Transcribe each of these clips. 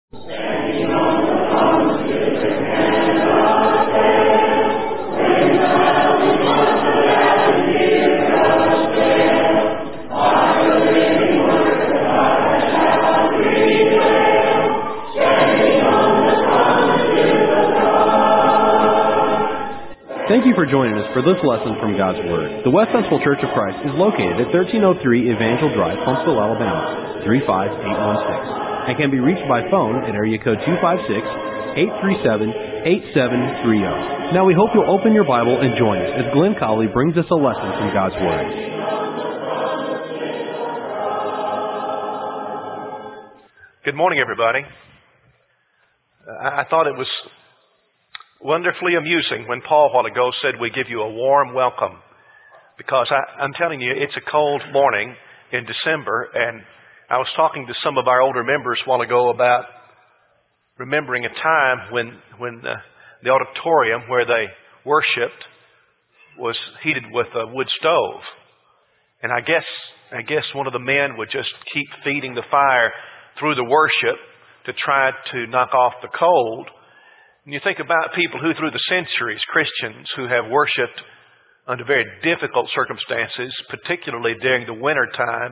Thank you for joining us for this lesson from God's Word. The West Huntsville Church of Christ is located at 1303 Evangel Drive, Huntsville, Alabama, 35816, and can be reached by phone at area code 256-837-8730. Now we hope you'll open your Bible and join us as Glenn Colley brings us a lesson from God's Word. Good morning, everybody. I thought it was wonderfully amusing when Paul a while ago said we give you a warm welcome, because I'm telling you, it's a cold morning in December, and I was talking to some of our older members a while ago about remembering a time when the auditorium where they worshipped was heated with a wood stove, and I guess one of the men would just keep feeding the fire through the worship to try to knock off the cold. And you think about people who through the centuries, Christians who have worshipped under very difficult circumstances, particularly during the winter time.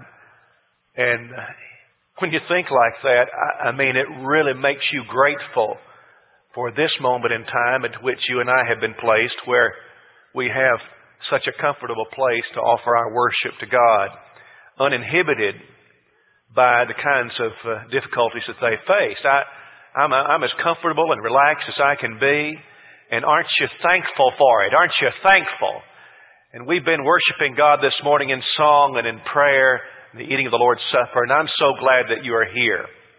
And when you think like that, I mean, it really makes you grateful for this moment in time at which you and I have been placed, where we have such a comfortable place to offer our worship to God, uninhibited by the kinds of difficulties that they faced. I'm as comfortable and relaxed as I can be. And aren't you thankful for it? Aren't you thankful? And we've been worshiping God this morning in song and in prayer, the eating of the Lord's Supper, and I'm so glad that you are here.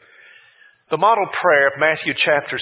The model prayer of Matthew chapter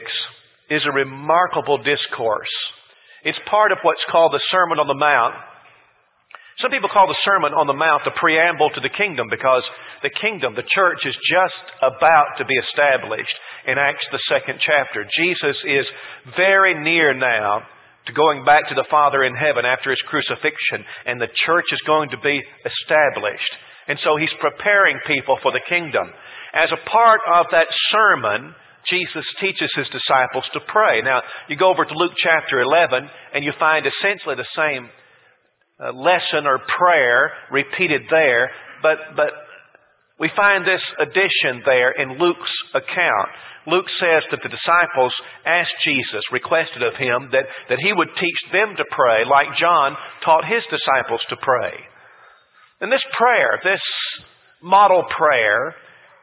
6 is a remarkable discourse. It's part of what's called the Sermon on the Mount. Some people call the Sermon on the Mount the preamble to the kingdom, because the kingdom, the church, is just about to be established in Acts the 2nd chapter. Jesus is very near now to going back to the Father in heaven after His crucifixion, and the church is going to be established. And so He's preparing people for the kingdom. As a part of that sermon, Jesus teaches His disciples to pray. Now, you go over to Luke chapter 11, and you find essentially the same lesson or prayer repeated there, but we find this addition there in Luke's account. Luke says that the disciples asked Jesus, requested of Him that He would teach them to pray like John taught his disciples to pray. And this prayer, this model prayer,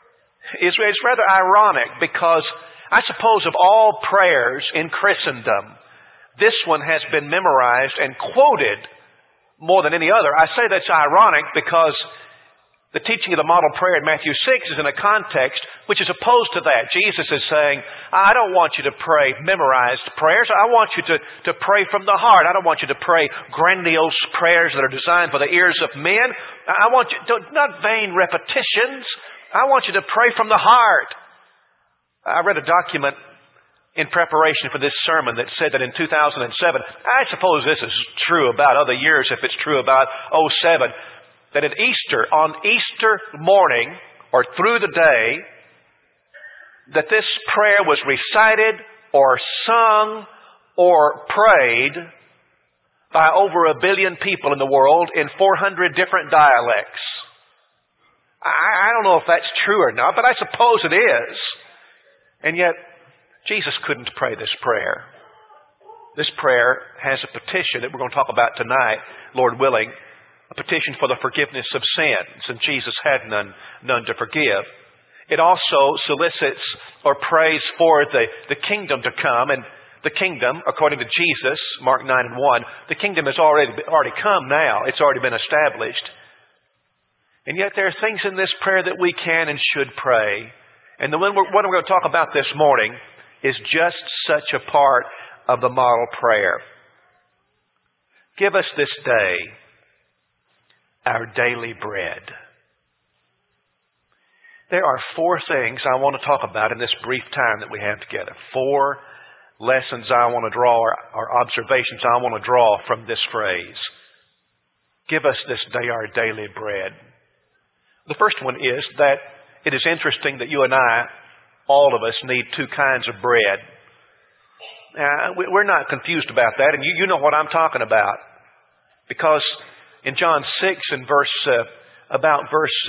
is rather ironic, because I suppose of all prayers in Christendom, this one has been memorized and quoted more than any other. I say that's ironic because the teaching of the model prayer in Matthew 6 is in a context which is opposed to that. Jesus is saying, I don't want you to pray memorized prayers. I want you to pray from the heart. I don't want you to pray grandiose prayers that are designed for the ears of men. I want you to, not vain repetitions. I want you to pray from the heart. I read a document in preparation for this sermon that said that in 2007, I suppose this is true about other years if it's true about 2007, that at Easter, on Easter morning or through the day, that this prayer was recited or sung or prayed by over 1 billion people in the world in 400 different dialects. I don't know if that's true or not, but I suppose it is. And yet, Jesus couldn't pray this prayer. This prayer has a petition that we're going to talk about tonight, Lord willing, a petition for the forgiveness of sins, and Jesus had none to forgive. It also solicits or prays for the kingdom to come, and the kingdom, according to Jesus, Mark 9 and 1, the kingdom has already come now. It's already been established. And yet there are things in this prayer that we can and should pray. And what we're going to talk about this morning is just such a part of the model prayer. Give us this day our daily bread. There are 4 things I want to talk about in this brief time that we have together. 4 lessons I want to draw, or observations I want to draw from this phrase. Give us this day our daily bread. The first one is that it is interesting that you and I all of us need two kinds of bread. We're not confused about that, and you know what I'm talking about. Because in John 6 and about verse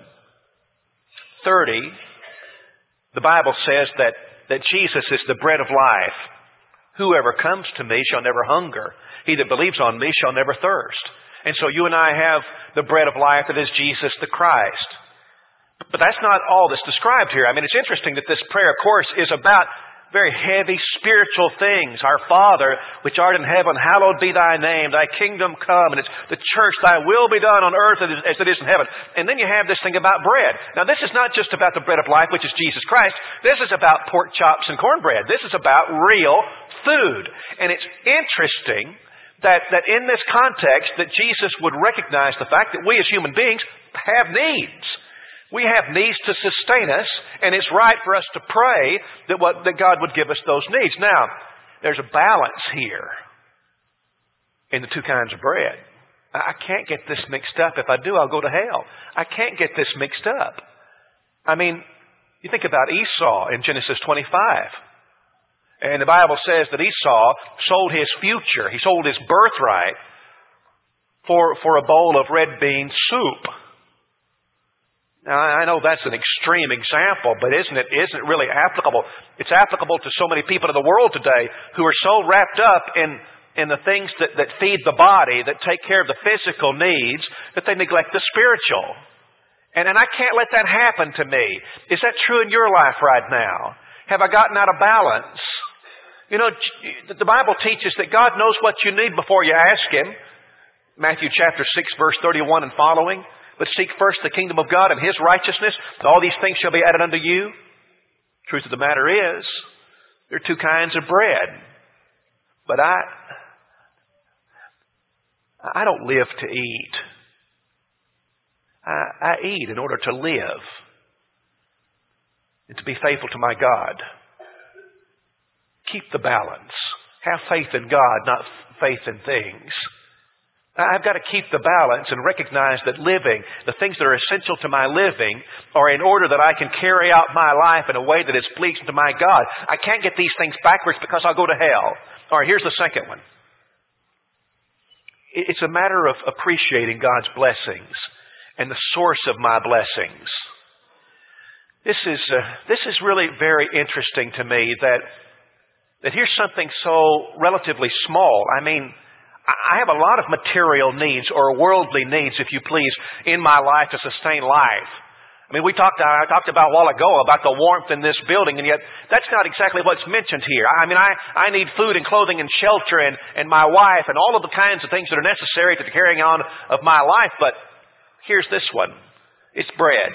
30, the Bible says that Jesus is the bread of life. Whoever comes to me shall never hunger. He that believes on me shall never thirst. And so you and I have the bread of life that is Jesus the Christ. But that's not all that's described here. I mean, it's interesting that this prayer, of course, is about very heavy spiritual things. Our Father, which art in heaven, hallowed be thy name, thy kingdom come. And it's the church, thy will be done on earth as it is in heaven. And then you have this thing about bread. Now, this is not just about the bread of life, which is Jesus Christ. This is about pork chops and cornbread. This is about real food. And it's interesting that in this context that Jesus would recognize the fact that we as human beings have needs. We have needs to sustain us, and it's right for us to pray that God would give us those needs. Now, there's a balance here in the two kinds of bread. I can't get this mixed up. If I do, I'll go to hell. I can't get this mixed up. I mean, you think about Esau in Genesis 25. And the Bible says that Esau sold his future. He sold his birthright for a bowl of red bean soup. Now, I know that's an extreme example, but isn't it really applicable? It's applicable to so many people in the world today who are so wrapped up in the things that feed the body, that take care of the physical needs, that they neglect the spiritual. And I can't let that happen to me. Is that true in your life right now? Have I gotten out of balance? You know, the Bible teaches that God knows what you need before you ask Him. Matthew chapter 6, verse 31 and following. But seek first the kingdom of God and His righteousness, and all these things shall be added unto you. Truth of the matter is, there are two kinds of bread. But I don't live to eat. I eat in order to live and to be faithful to my God. Keep the balance. Have faith in God, not faith in things. I've got to keep the balance and recognize that living, the things that are essential to my living, are in order that I can carry out my life in a way that is pleasing to my God. I can't get these things backwards because I'll go to hell. All right, here's the second one. It's a matter of appreciating God's blessings and the source of my blessings. This is really very interesting to me that here's something so relatively small. I mean, I have a lot of material needs, or worldly needs, if you please, in my life to sustain life. I mean, I talked about a while ago about the warmth in this building, and yet that's not exactly what's mentioned here. I mean, I need food and clothing and shelter and my wife and all of the kinds of things that are necessary to the carrying on of my life. But here's this one. It's bread.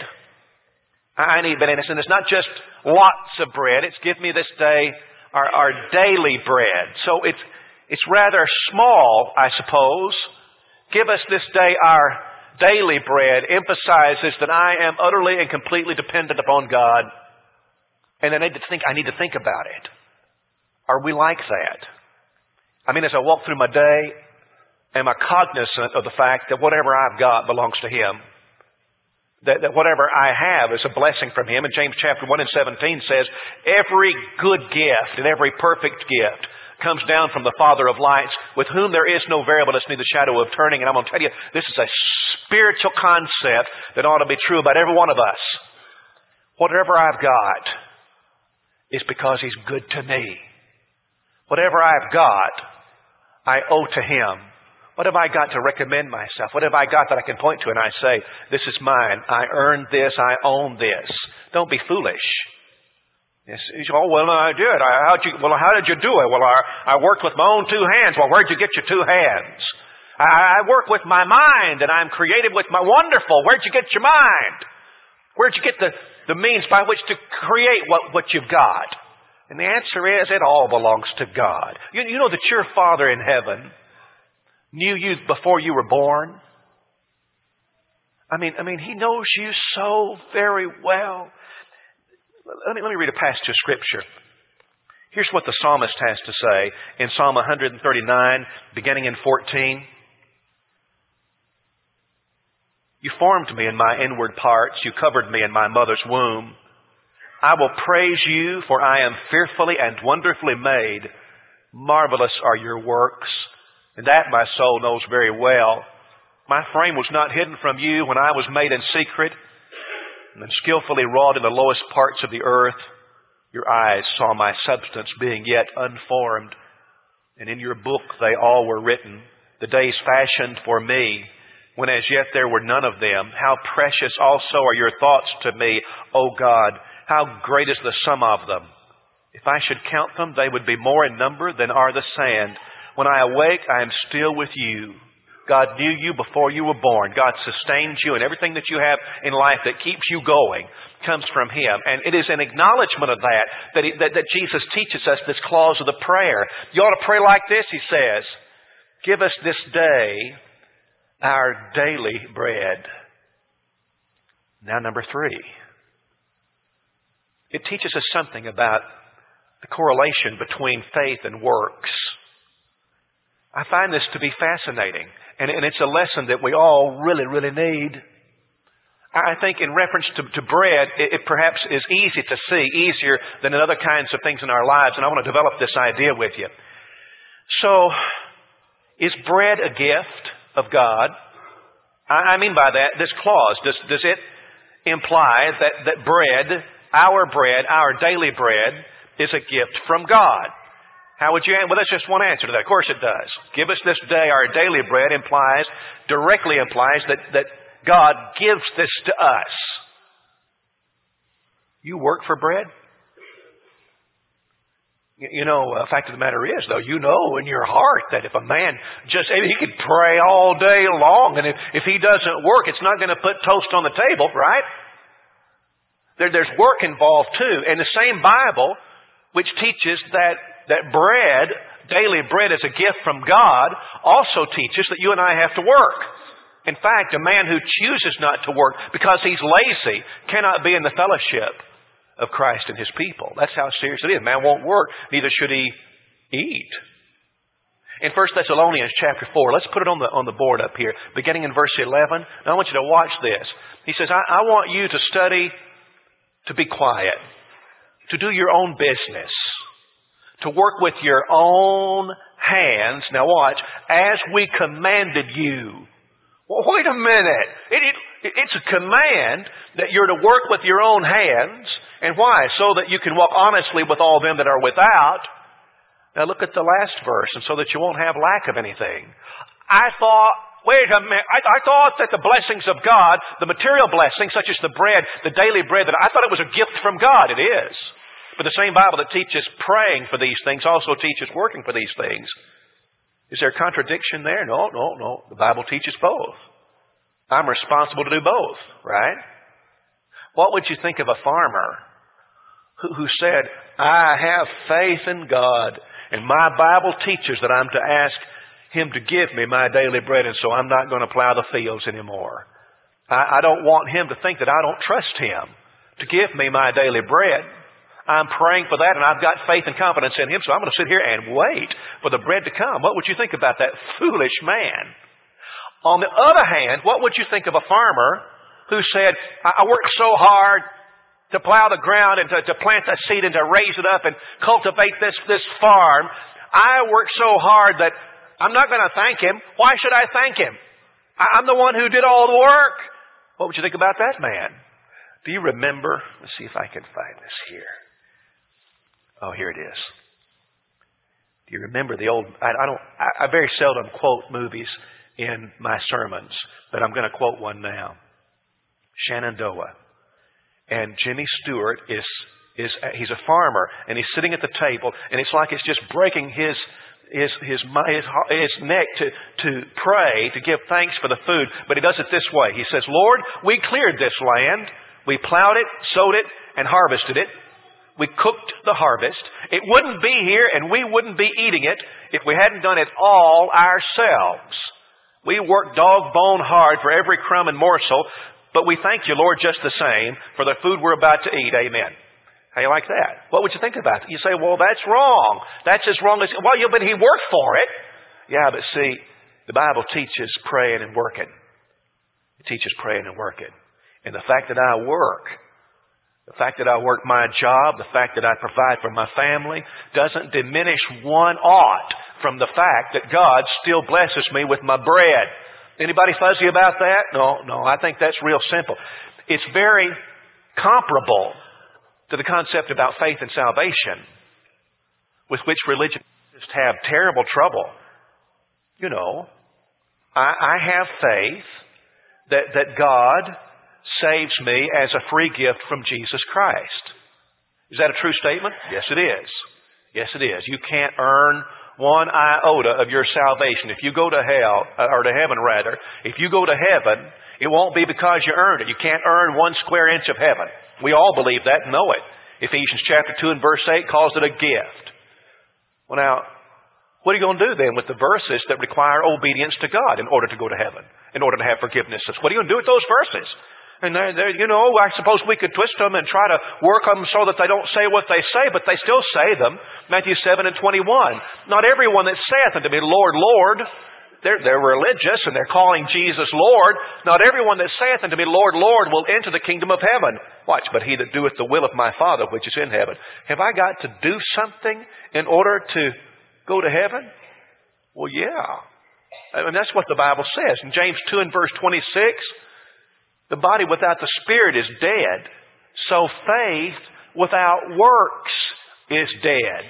I need, and it's not just lots of bread. It's give me this day our daily bread. So it's rather small, I suppose. Give us this day our daily bread emphasizes that I am utterly and completely dependent upon God. And I need to think about it. Are we like that? I mean, as I walk through my day, am I cognizant of the fact that whatever I've got belongs to Him? That whatever I have is a blessing from Him. And James chapter 1 and 17 says, every good gift and every perfect gift comes down from the Father of lights, with whom there is no variableness, neither shadow of turning. And I'm going to tell you, this is a spiritual concept that ought to be true about every one of us. Whatever I've got is because He's good to me. Whatever I've got, I owe to Him. What have I got to recommend myself? What have I got that I can point to and I say, this is mine. I earned this. I own this. Don't be foolish. Yes, oh, well, I did. How did you do it? Well, I worked with my own two hands. Well, where'd you get your two hands? I work with my mind, and I'm creative with my... Wonderful. Where'd you get your mind? Where'd you get the means by which to create what you've got? And the answer is, it all belongs to God. You know that your Father in heaven knew you before you were born? I mean, He knows you so very well. Let me read a passage of Scripture. Here's what the psalmist has to say in Psalm 139, beginning in 14. You formed me in my inward parts. You covered me in my mother's womb. I will praise you, for I am fearfully and wonderfully made. Marvelous are your works, and that my soul knows very well. My frame was not hidden from you when I was made in secret, and then skillfully wrought in the lowest parts of the earth. Your eyes saw my substance being yet unformed, and in your book they all were written, the days fashioned for me, when as yet there were none of them. How precious also are your thoughts to me, O God! How great is the sum of them! If I should count them, they would be more in number than are the sand. When I awake, I am still with you. God knew you before you were born. God sustains you, and everything that you have in life that keeps you going comes from Him. And it is an acknowledgement of that Jesus teaches us this clause of the prayer. You ought to pray like this, He says. Give us this day our daily bread. Now, number 3. It teaches us something about the correlation between faith and works. I find this to be fascinating, and it's a lesson that we all really, really need. I think in reference to bread, it perhaps is easy to see, easier than in other kinds of things in our lives, and I want to develop this idea with you. So, is bread a gift of God? I mean by that, this clause, does it imply that bread, our daily bread, is a gift from God? How would you answer? Well, that's just one answer to that. Of course it does. Give us this day our daily bread directly implies that God gives this to us. You work for bread? You know, the fact of the matter is, though, you know in your heart that if a man he could pray all day long, and if he doesn't work, it's not going to put toast on the table, right? There's work involved too. And the same Bible, which teaches that bread, daily bread is a gift from God, also teaches that you and I have to work. In fact, a man who chooses not to work because he's lazy cannot be in the fellowship of Christ and His people. That's how serious it is. Man won't work, neither should he eat. In 1 Thessalonians chapter 4, let's put it on the board up here, beginning in verse 11. Now I want you to watch this. He says, I want you to study to be quiet, to do your own business, to work with your own hands. Now watch, as we commanded you. Well, wait a minute. It's a command that you're to work with your own hands. And why? So that you can walk honestly with all them that are without. Now look at the last verse, and so that you won't have lack of anything. I thought that the blessings of God, the material blessings, such as the bread, the daily bread, I thought it was a gift from God. It is. But the same Bible that teaches praying for these things also teaches working for these things. Is there a contradiction there? No. The Bible teaches both. I'm responsible to do both, right? What would you think of a farmer who said, I have faith in God, and my Bible teaches that I'm to ask Him to give me my daily bread, and so I'm not going to plow the fields anymore. I don't want him to think that I don't trust Him to give me my daily bread. I'm praying for that, and I've got faith and confidence in Him, so I'm going to sit here and wait for the bread to come. What would you think about that foolish man? On the other hand, what would you think of a farmer who said, I worked so hard to plow the ground and to plant the seed and to raise it up and cultivate this farm. I worked so hard that I'm not going to thank Him. Why should I thank Him? I'm the one who did all the work. What would you think about that man? Do you remember? Let's see if I can find this here. Oh, here it is. Do you remember the old... I very seldom quote movies in my sermons, but I'm going to quote one now. Shenandoah. And Jimmy Stewart he's a farmer, and he's sitting at the table, and it's like it's just breaking his neck to pray, to give thanks for the food, but he does it this way. He says, Lord, we cleared this land. We plowed it, sowed it, and harvested it. We cooked the harvest. It wouldn't be here, and we wouldn't be eating it if we hadn't done it all ourselves. We worked dog bone hard for every crumb and morsel, but we thank you, Lord, just the same for the food we're about to eat. Amen. How you like that? What would you think about it? You say, well, that's wrong. That's as wrong as... Well, yeah, but he worked for it. Yeah, but see, the Bible teaches praying and working. It teaches praying and working. And the fact that I work, The fact that I work my job, the fact that I provide for my family, doesn't diminish one ought from the fact that God still blesses me with my bread. Anybody fuzzy about that? No, I think that's real simple. It's very comparable to the concept about faith and salvation, with which religions have terrible trouble. You know, I have faith that God saves me as a free gift from Jesus Christ. Is that a true statement? Yes, it is. Yes, it is. You can't earn one iota of your salvation. If you go to hell, or to heaven rather, if you go to heaven, it won't be because you earned it. You can't earn 1 square inch of heaven. We all believe that and know it. Ephesians chapter 2 and verse 8 calls it a gift. Well, now, what are you going to do then with the verses that require obedience to God in order to go to heaven, in order to have forgiveness? What are you going to do with those verses? And you know, I suppose we could twist them and try to work them so that they don't say what they say, but they still say them. Matthew 7 and 21. Not everyone that saith unto me, Lord, Lord, they're religious and they're calling Jesus Lord. Not everyone that saith unto me, Lord, Lord, will enter the kingdom of heaven. Watch, but he that doeth the will of my Father which is in heaven. Have I got to do something in order to go to heaven? Well, yeah. I mean, that's what the Bible says. In James 2 and verse 26, the body without the Spirit is dead. So faith without works is dead.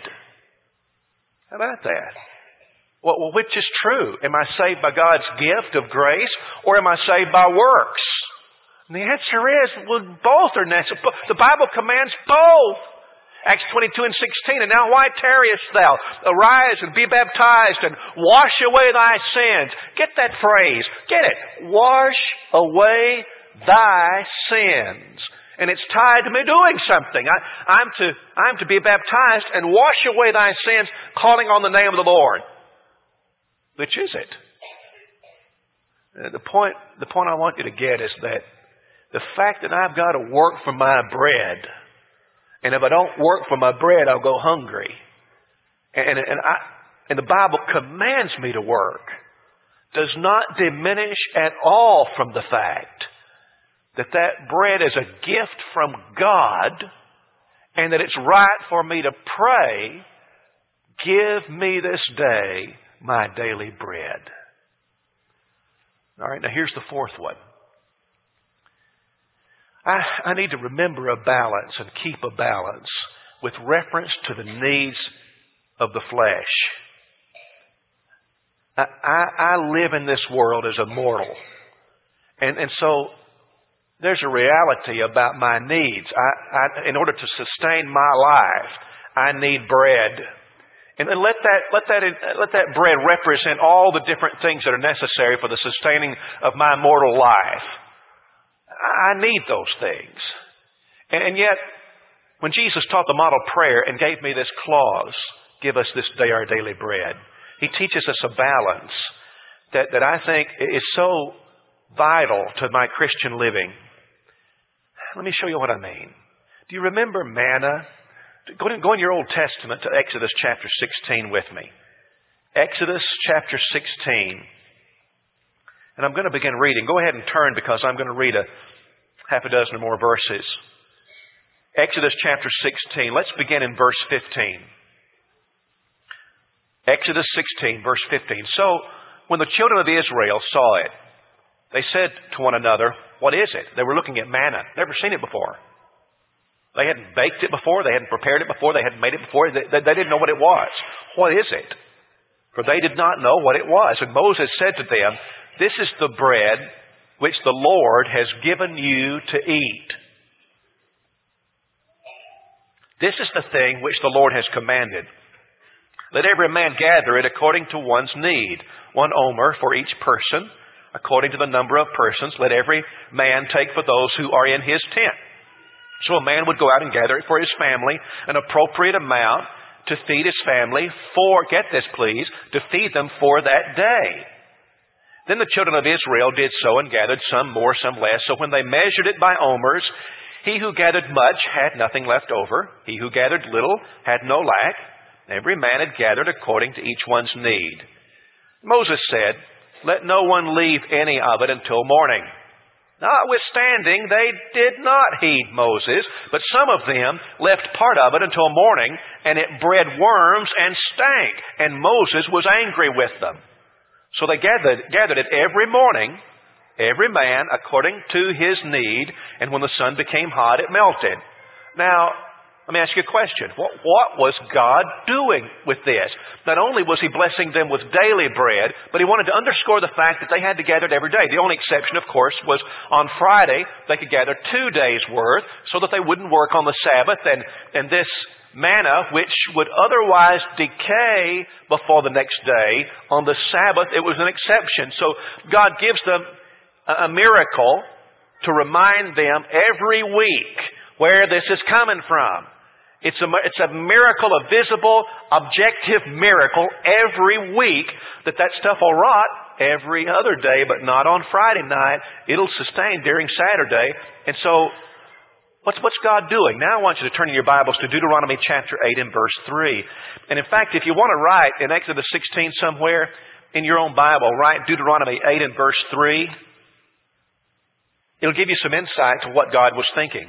How about that? Well, which is true? Am I saved by God's gift of grace, or am I saved by works? And the answer is, well, both are necessary. The Bible commands both. Acts 22 and 16, and now why tarriest thou? Arise and be baptized and wash away thy sins. Get that phrase. Get it. Wash away thy sins. And it's tied to me doing something. I'm to be baptized and wash away thy sins, calling on the name of the Lord. Which is it? The point I want you to get is that the fact that I've got to work for my bread, and if I don't work for my bread, I'll go hungry. And the Bible commands me to work, does not diminish at all from the fact that bread is a gift from God, and that it's right for me to pray, give me this day my daily bread. All right, now here's the fourth one. I need to remember a balance and keep a balance with reference to the needs of the flesh. I live in this world as a mortal. And so there's a reality about my needs. In order to sustain my life, I need bread. And let that bread represent all the different things that are necessary for the sustaining of my mortal life. I need those things. And yet, when Jesus taught the model prayer and gave me this clause, give us this day our daily bread, He teaches us a balance that I think is so vital to my Christian living. Let me show you what I mean. Do you remember manna? Go in your Old Testament to Exodus chapter 16 with me. Exodus chapter 16. And I'm going to begin reading. Go ahead and turn, because I'm going to read a half a dozen or more verses. Exodus chapter 16. Let's begin in verse 15. Exodus 16, verse 15. So, when the children of Israel saw it, they said to one another, what is it? They were looking at manna. Never seen it before. They hadn't baked it before. They hadn't prepared it before. They hadn't made it before. They didn't know what it was. What is it? For they did not know what it was. And Moses said to them, this is the bread which the Lord has given you to eat. This is the thing which the Lord has commanded. Let every man gather it according to one's need, 1 omer for each person, according to the number of persons. Let every man take for those who are in his tent. So a man would go out and gather it for his family, an appropriate amount to feed his family for, get this please, to feed them for that day. Then the children of Israel did so and gathered some more, some less. So when they measured it by omers, he who gathered much had nothing left over. He who gathered little had no lack. Every man had gathered according to each one's need. Moses said, let no one leave any of it until morning. Notwithstanding, they did not heed Moses, but some of them left part of it until morning, and it bred worms and stank, and Moses was angry with them. So they gathered it every morning, every man according to his need, and when the sun became hot, it melted. Now, let me ask you a question. What was God doing with this? Not only was He blessing them with daily bread, but He wanted to underscore the fact that they had to gather it every day. The only exception, of course, was on Friday they could gather 2 days' worth so that they wouldn't work on the Sabbath. And this manna, which would otherwise decay before the next day, on the Sabbath, it was an exception. So God gives them a miracle to remind them every week where this is coming from. It's a miracle, a visible, objective miracle every week that stuff will rot every other day, but not on Friday night. It'll sustain during Saturday. And so, what's God doing? Now I want you to turn in your Bibles to Deuteronomy chapter 8 and verse 3. And in fact, if you want to write in Exodus 16 somewhere in your own Bible, write Deuteronomy 8 and verse 3. It'll give you some insight to what God was thinking.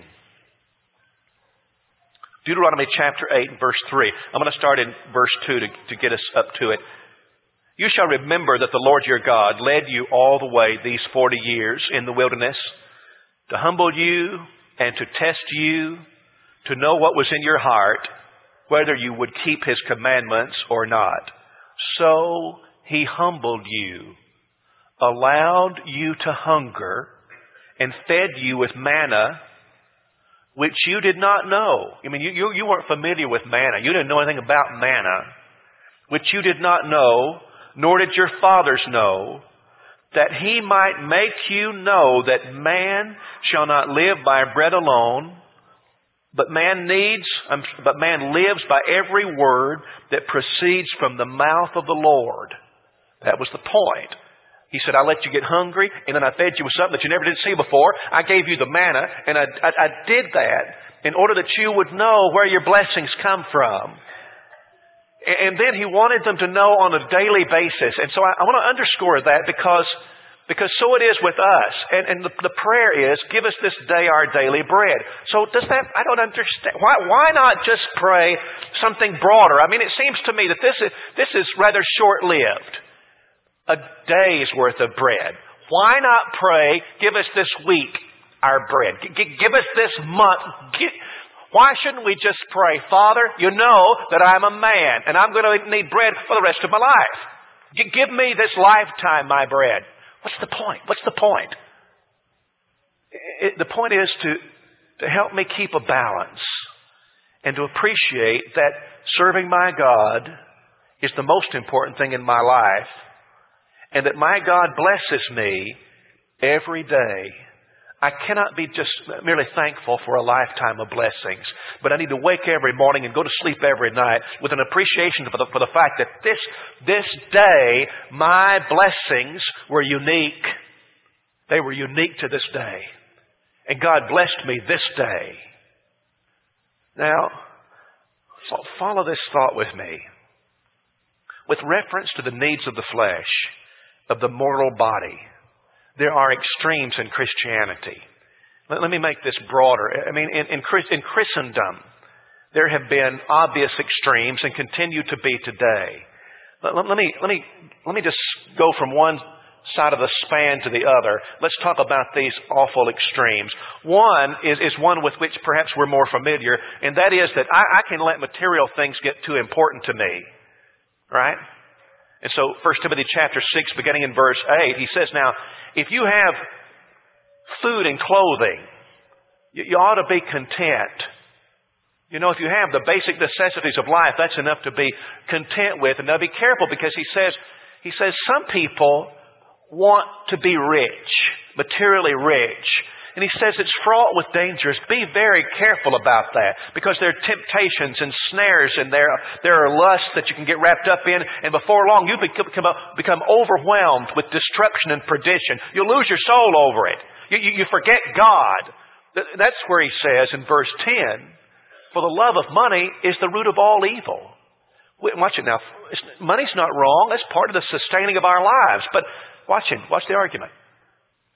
Deuteronomy chapter 8 and verse 3. I'm going to start in verse 2 to get us up to it. You shall remember that the Lord your God led you all the way these 40 years in the wilderness to humble you and to test you, to know what was in your heart, whether you would keep His commandments or not. So He humbled you, allowed you to hunger, and fed you with manna, which you did not know. I mean, you weren't familiar with manna. You didn't know anything about manna, which you did not know, nor did your fathers know, that He might make you know that man shall not live by bread alone, but man lives by every word that proceeds from the mouth of the Lord. That was the point. He said, I let you get hungry, and then I fed you with something that you never did see before. I gave you the manna, and I did that in order that you would know where your blessings come from. And then He wanted them to know on a daily basis. And so I want to underscore that because so it is with us. And the prayer is, give us this day our daily bread. So does that, I don't understand. Why not just pray something broader? I mean, it seems to me that this is rather short-lived. A day's worth of bread. Why not pray, give us this week our bread? Give us this month. Why shouldn't we just pray, Father, you know that I'm a man and I'm going to need bread for the rest of my life. Give me this lifetime my bread. What's the point? What's the point? The point is to help me keep a balance and to appreciate that serving my God is the most important thing in my life. And that my God blesses me every day. I cannot be just merely thankful for a lifetime of blessings, but I need to wake every morning and go to sleep every night with an appreciation for the fact that this day, my blessings were unique. They were unique to this day. And God blessed me this day. Now, follow this thought with me. With reference to the needs of the flesh, of the mortal body, there are extremes in Christianity. Let me make this broader. I mean, in Christendom, there have been obvious extremes and continue to be today. Let me just go from one side of the span to the other. Let's talk about these awful extremes. One is one with which perhaps we're more familiar, and that is that I can let material things get too important to me. Right? And so 1 Timothy chapter 6, beginning in verse 8, he says, now, if you have food and clothing, you ought to be content. You know, if you have the basic necessities of life, that's enough to be content with. And now be careful because he says some people want to be rich, materially rich. And he says it's fraught with dangers. Be very careful about that because there are temptations and snares and there are lusts that you can get wrapped up in. And before long, you become overwhelmed with destruction and perdition. You'll lose your soul over it. You forget God. That's where he says in verse 10, for the love of money is the root of all evil. Watch it now. Money's not wrong. That's part of the sustaining of our lives. But watch the argument.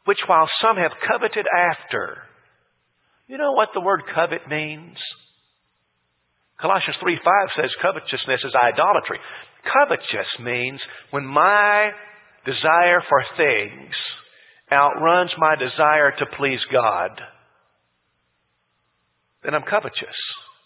which while some have coveted after. You know what the word covet means? Colossians 3:5 says covetousness is idolatry. Covetous means when my desire for things outruns my desire to please God, then I'm covetous.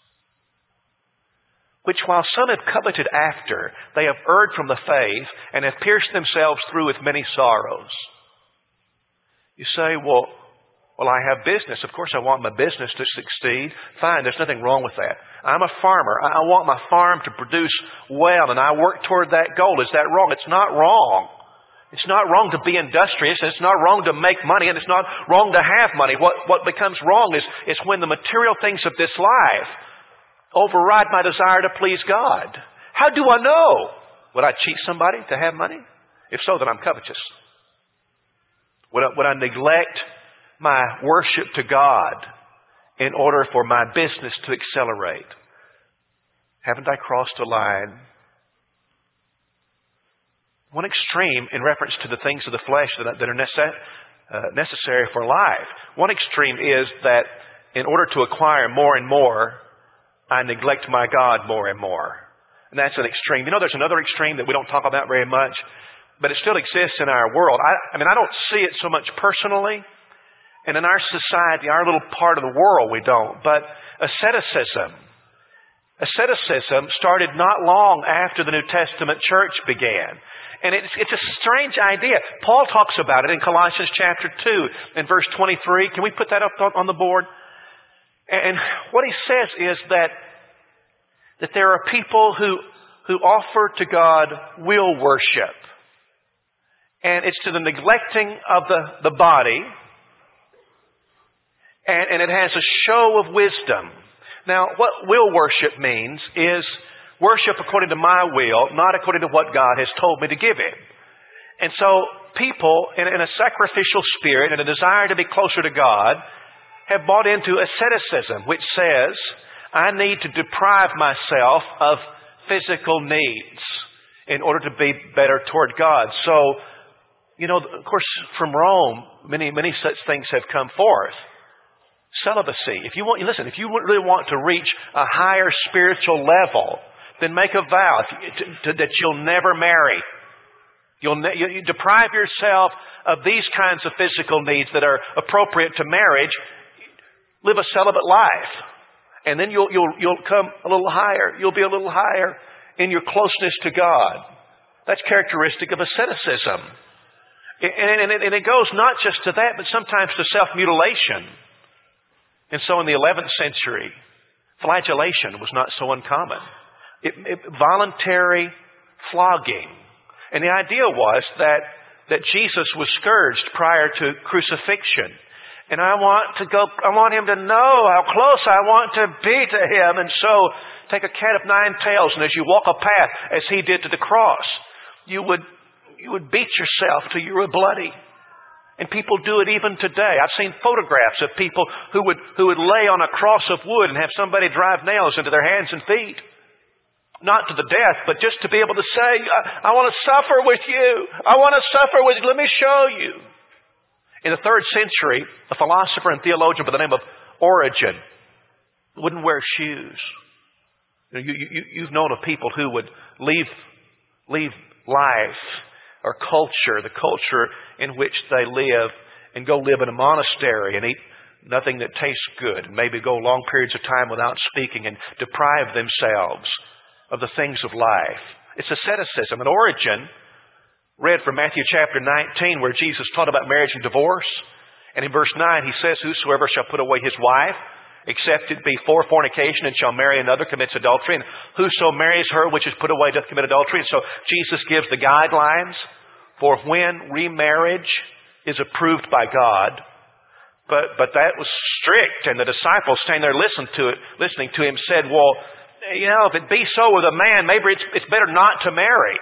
Which while some have coveted after, they have erred from the faith and have pierced themselves through with many sorrows. You say, well, I have business. Of course, I want my business to succeed. Fine, there's nothing wrong with that. I'm a farmer. I want my farm to produce well, and I work toward that goal. Is that wrong? It's not wrong. It's not wrong to be industrious, and it's not wrong to make money, and it's not wrong to have money. What becomes wrong is when the material things of this life override my desire to please God. How do I know? Would I cheat somebody to have money? If so, then I'm covetous. Would I neglect my worship to God in order for my business to accelerate? Haven't I crossed a line? One extreme in reference to the things of the flesh that are necessary for life. One extreme is that in order to acquire more and more, I neglect my God more and more. And that's an extreme. You know, there's another extreme that we don't talk about very much, but it still exists in our world. I don't see it so much personally. And in our society, our little part of the world, we don't. But asceticism started not long after the New Testament church began. And it's a strange idea. Paul talks about it in Colossians chapter 2 and verse 23. Can we put that up on the board? And what he says is that there are people who offer to God will worship. And it's to the neglecting of the body. And it has a show of wisdom. Now, what will worship means is worship according to my will, not according to what God has told me to give Him. And so people in a sacrificial spirit and a desire to be closer to God have bought into asceticism, which says, I need to deprive myself of physical needs in order to be better toward God. So, you know, of course, from Rome, many such things have come forth. Celibacy. If you really want to reach a higher spiritual level, then make a vow that you'll never marry. You deprive yourself of these kinds of physical needs that are appropriate to marriage. Live a celibate life, and then you'll come a little higher. You'll be a little higher in your closeness to God. That's characteristic of asceticism, and it goes not just to that, but sometimes to self-mutilation. And so in the 11th century, flagellation was not so uncommon. Voluntary flogging. And the idea was that Jesus was scourged prior to crucifixion. And I want Him to know how close I want to be to Him. And so take a cat of nine tails, and as you walk a path, as He did to the cross, you would beat yourself till you were bloody. And people do it even today. I've seen photographs of people who would lay on a cross of wood and have somebody drive nails into their hands and feet. Not to the death, but just to be able to say, I want to suffer with you. I want to suffer with you. Let me show you. In the 3rd century, a philosopher and theologian by the name of Origen wouldn't wear shoes. You've known of people who would leave life or culture, the culture in which they live, and go live in a monastery and eat nothing that tastes good, and maybe go long periods of time without speaking and deprive themselves of the things of life. It's asceticism. And Origen read from Matthew chapter 19 where Jesus taught about marriage and divorce. And in verse 9 he says, whosoever shall put away his wife, except it be for fornication, and shall marry another, commits adultery. And whoso marries her which is put away doth commit adultery. And so Jesus gives the guidelines for when remarriage is approved by God. But that was strict, and the disciples standing there listening to him said, well, you know, if it be so with a man, maybe it's better not to marry.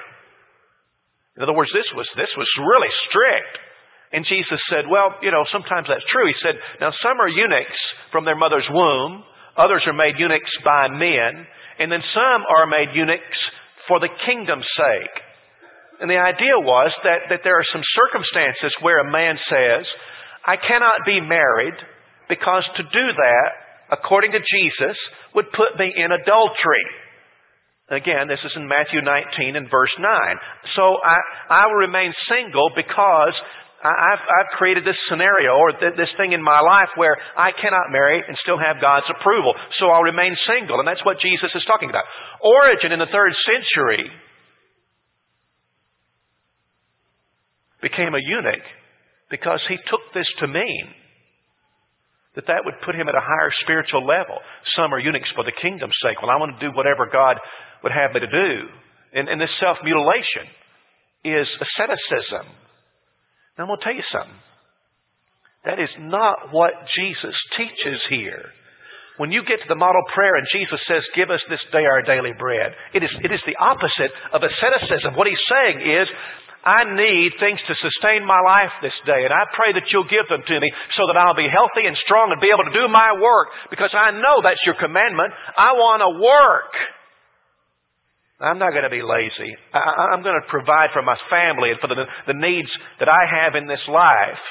In other words, this was really strict. And Jesus said, well, you know, sometimes that's true. He said, now some are eunuchs from their mother's womb. Others are made eunuchs by men. And then some are made eunuchs for the kingdom's sake. And the idea was that there are some circumstances where a man says, I cannot be married because to do that, according to Jesus, would put me in adultery. Again, this is in Matthew 19 and verse 9. So I will remain single because I've created this scenario or this thing in my life where I cannot marry and still have God's approval. So I'll remain single. And that's what Jesus is talking about. Origen in the 3rd century became a eunuch because he took this to mean that would put him at a higher spiritual level. Some are eunuchs for the kingdom's sake. Well, I want to do whatever God would have me to do. And this self-mutilation is asceticism. Now, I'm going to tell you something. That is not what Jesus teaches here. When you get to the model prayer and Jesus says, give us this day our daily bread, it is the opposite of asceticism. What he's saying is, I need things to sustain my life this day, and I pray that you'll give them to me so that I'll be healthy and strong and be able to do my work, because I know that's your commandment. I want to work. I'm not going to be lazy. I'm going to provide for my family and for the needs that I have in this life.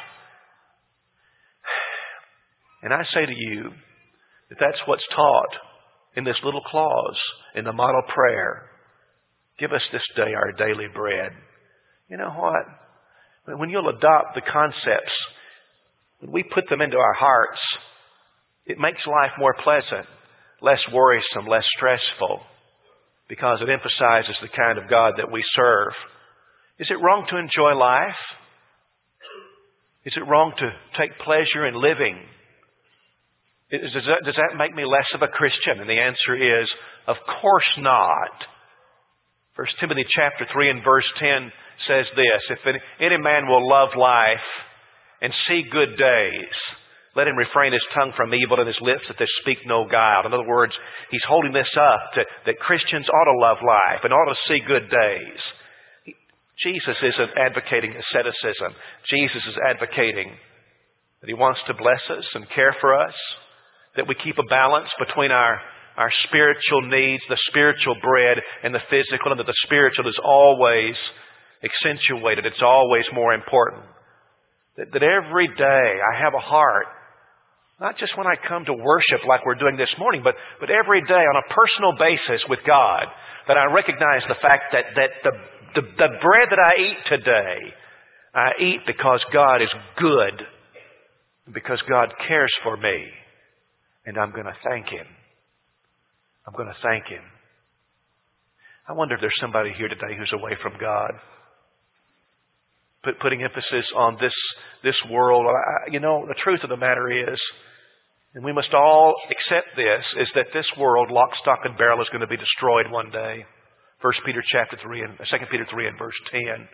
And I say to you that that's what's taught in this little clause in the model prayer. Give us this day our daily bread. You know what? When you'll adopt the concepts, when we put them into our hearts, it makes life more pleasant, less worrisome, less stressful, because it emphasizes the kind of God that we serve. Is it wrong to enjoy life? Is it wrong to take pleasure in living? Does that make me less of a Christian? And the answer is, of course not. 1 Timothy chapter 3 and verse 10 says this, if any man will love life and see good days, let him refrain his tongue from evil and his lips that they speak no guile. In other words, he's holding this up that Christians ought to love life and ought to see good days. Jesus isn't advocating asceticism. Jesus is advocating that he wants to bless us and care for us, that we keep a balance between our spiritual needs, the spiritual bread, and the physical, and that the spiritual is always accentuated. It's always more important. That every day I have a heart, not just when I come to worship like we're doing this morning, but every day on a personal basis with God, that I recognize the fact that the bread that I eat today, I eat because God is good, because God cares for me, and I'm going to thank Him. I'm going to thank Him. I wonder if there's somebody here today who's away from God, putting emphasis on this world. The truth of the matter is, and we must all accept this, is that this world, lock, stock, and barrel, is going to be destroyed one day. 2 Peter 3 and verse 10.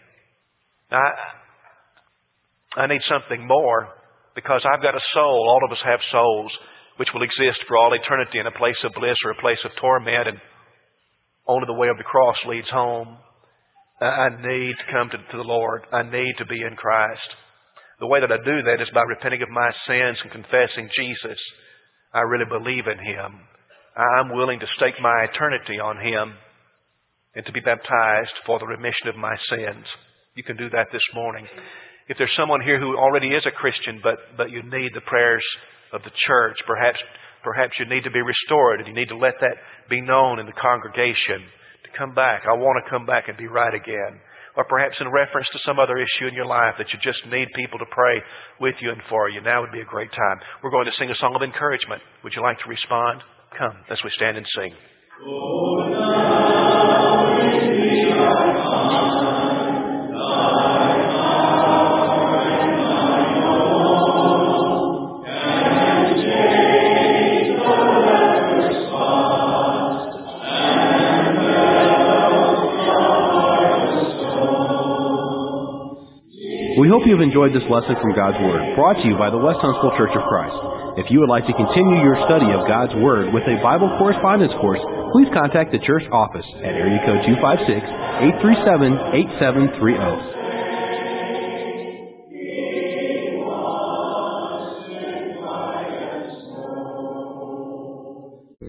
I need something more, because I've got a soul. All of us have souls which will exist for all eternity in a place of bliss or a place of torment, and only the way of the cross leads home. I need to come to the Lord. I need to be in Christ. The way that I do that is by repenting of my sins and confessing Jesus. I really believe in Him. I'm willing to stake my eternity on Him and to be baptized for the remission of my sins. You can do that this morning. If there's someone here who already is a Christian, but you need the prayers of the church, perhaps you need to be restored, and you need to let that be known in the congregation. Come back. I want to come back and be right again. Or perhaps in reference to some other issue in your life that you just need people to pray with you and for you. Now would be a great time. We're going to sing a song of encouragement. Would you like to respond? Come as we stand and sing. We hope you have enjoyed this lesson from God's Word, brought to you by the West Huntsville Church of Christ. If you would like to continue your study of God's Word with a Bible correspondence course, please contact the church office at area code 256-837-8730.